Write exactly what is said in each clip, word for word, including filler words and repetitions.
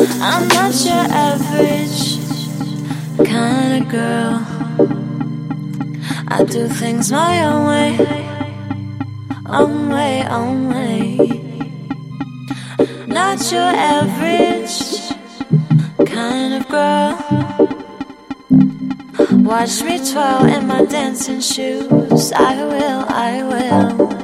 I'm not your average kind of girl. I do things my own way, own way, own way. Not your average kind of girl. Watch me twirl in my dancing shoes. I will, I will.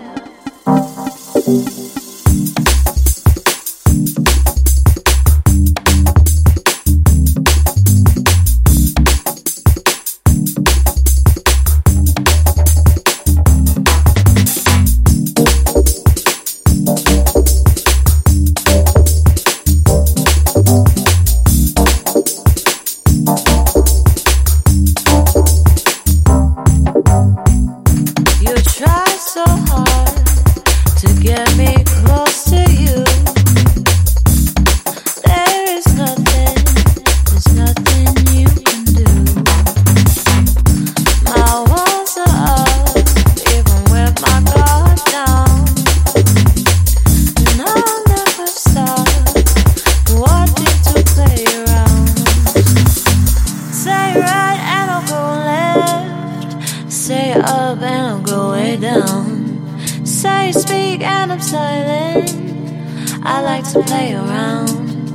Say up and I'll go way down. Say speak and I'm silent. I like to play around.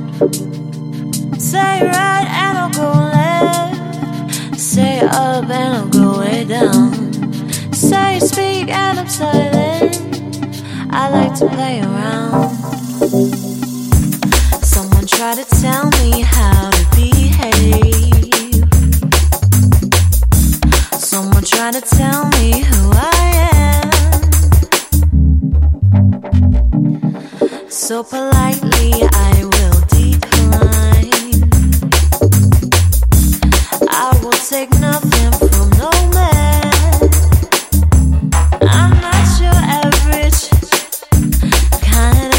Say right and I'll go left. Say up and I'll go way down. Say speak and I'm silent. I like to play around. Someone try to tell me how to behave. Someone try to tell me who I am. So politely I will decline.